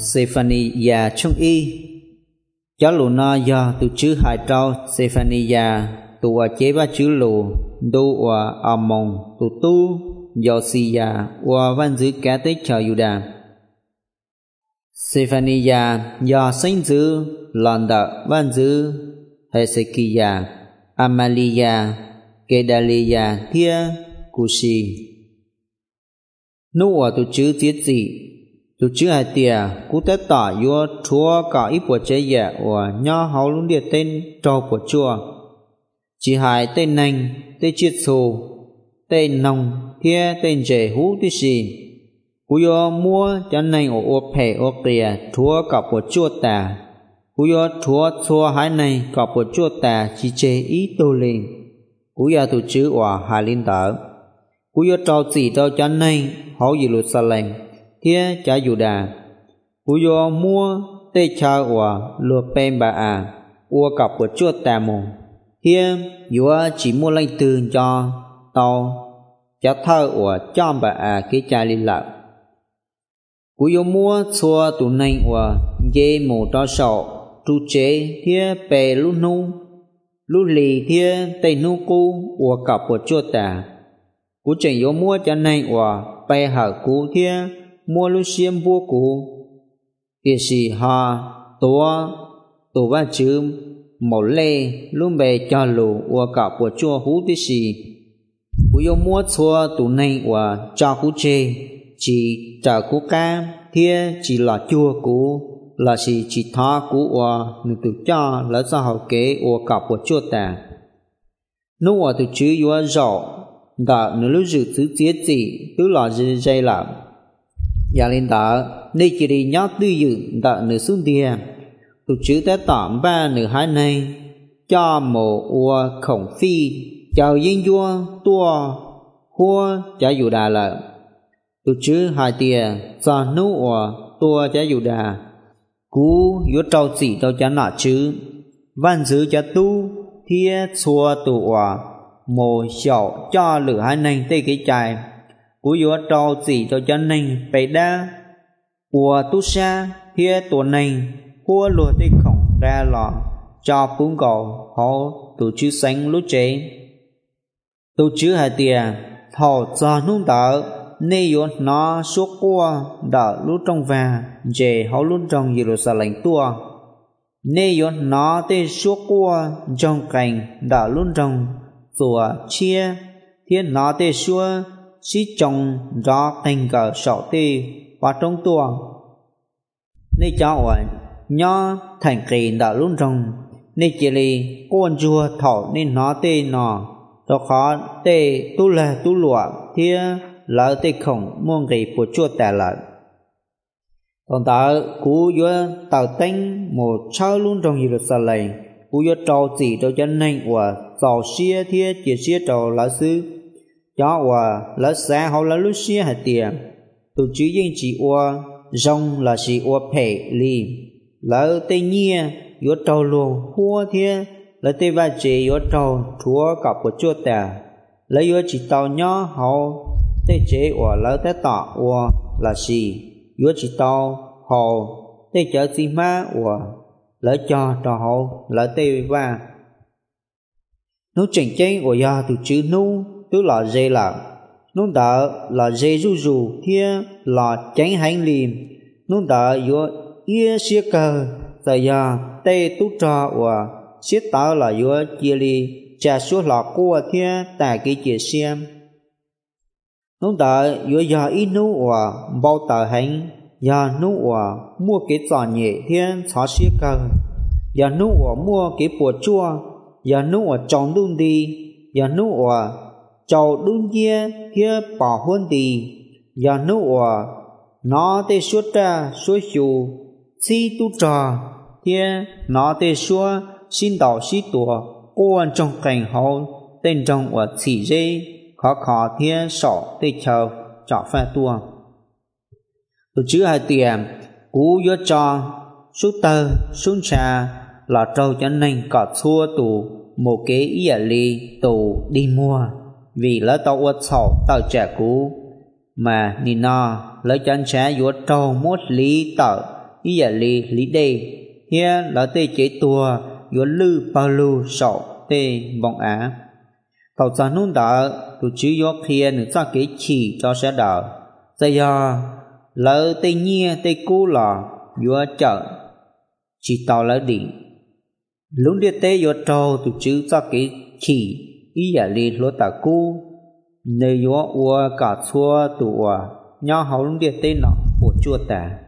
Sephania trong y cho lù no do tu chữ hai trâu Sephania tu chế ba chữ lù tu Amon tu Josia văn chữ cá tế cho Juda. Sephania do sinh chữ lần đợt văn chữ Hezekiah Amalia Gedalia Thia Cushi. Nô tu chữ tiết gì tu chữ hai tia cú tế tỏ vô chúa cả ít bộ chế dạ nhỏ hậu luôn địa tên cho bộ chùa chỉ hai tên nành tên chiết xù tên nông thia tên dễ hú tí xì cú vô mua cho nành ở phê ở kia chúa cả bộ chùa ta cú vô chúa xua hai này cả bộ chùa ta chỉ chế ý tô lên cú vô tu chữ hai linh tở cú vô trao chỉ cho cho nành hậu Jerusalem thia cha Juda cú vô mua tê cha lùa pen bà cặp của chúa tà mù thia vừa chỉ mua lanh từ cho tàu cha thơ cho bà cái cha liên lạc cú vô mua xua tụ nành dê mù cho sọ tru chế thia bè lú nu lú lì thia tây nu cu cặp của chúa tà cú chẳng vô mua cho nành bè hở cú thia mua lu xiêm vua cũ kia sĩ ha tổ ba chữ mẫu lê luôn bề cho lù cả của chùa hú tí sĩ cú yêu mua chùa tụ này cho cú chê chỉ trả cú ca thia chỉ là chùa cũ là chỉ tha cú nữ tự cho là sao hậu kế cả của chùa ta nếu từ chữ yêu rõ đã nữ lưu dự thứ tiết gì tức là dây làm gia linh tở nên chỉ đi nhót tư dự tở nửa xuống địa tu chữ tế tạm ba nửa hai này cho mồ khổng phi chào yên vua tua hua trả dù đà lợi tu chữ hai tia cho nú tua trả dù đà cú yếu trâu chỉ tao trả nọ chứ văn chữ trả tu thia xua tu mồ xảo cho lửa hai này tê cái chài cú yếu trâu chỉ cho chân này bày đa tu sa thia tổ này hua lùa tê khổng ra lọ cho cuốn cầu họ tổ chữ sánh lú chế tổ chữ hai tia thọ cho nung đỡ nê yếu nó suốt qua đỡ lú trong và dễ họ lú trong Jerusalem tua nê yếu nó tê suốt qua trong cảnh đỡ lú trong rùa chia thiên nó tê xua sĩ chồng rõ thành cờ sọ tê và trong tua nên cho nhỏ thành kỳ đã luôn trong nên chỉ lì con chùa thọ nên nó tê nọ đó khó tê tu là tu lụa thia lỡ tê khổng muôn kỳ của chùa tà lợi còn ta cú vô tàu tánh một sao luôn trong Jerusalem cú vô trâu chỉ cho chân này của giàu xia thia chỉ xia trâu lỡ xứ cho lỡ xa họ lỡ lúc xia hạt tiền tụ chữ danh chỉ rong là chỉ phê li lỡ tây nhia vô trâu luôn hua thia lỡ tây ba chế vô trâu chúa cặp của chúa ta lỡ vô chỉ tàu nhỏ họ tây chế lỡ tây tọ là gì vô chỉ tàu họ tây chở gì má lỡ cho họ lỡ tây ba nó chỉnh chén do tụ chữ nu tức là dê là nó đỡ là dê ru thia là tránh hành liềm nó đỡ vô ia xia cờ tại giờ tê tú trò xia tao là vô chia li trà số lọ cua thia tại cái chia xem nó đỡ vô giờ ít nú bao tờ hành giờ nú mua cái giò nhẹ thia xóa xia cờ giờ nú mua cái bùa chua giờ nú trồng đun đi giờ nú chầu đun kia thia bỏ huân đi giờ nú nó tê suốt ra suốt chù si tu trò thia nó tê suốt xin đào xí tùa cô ăn trong cảnh hậu tên trong chỉ dây khó thia sọ tê chờ chọ pha tua từ chữ hai tiền cú vô cho số tơ xuống trà là trâu cho nên cả xua tù một cái ý li tù đi mua vì lỡ tao uất sầu tao trả cú mà ni no lỡ chân trả vô trâu mốt lý tờ ý giả lý đây hiện là tê chế tua yếu lư bao lưu sọ tê vọng á tàu ra nôn đỡ tụ chứ yếu kia nữa ra cái chỉ cho sẽ đỡ giờ giờ lỡ tê nhia tê cú lò yếu chợ chỉ tàu lỡ đỉnh lúc đi tê yếu trâu tụ chứ ra cái chỉ ý giả lý lúa tả cú nơi yếu ua cả xua tụ nhau hậu lúc đi tê nọ của chua tả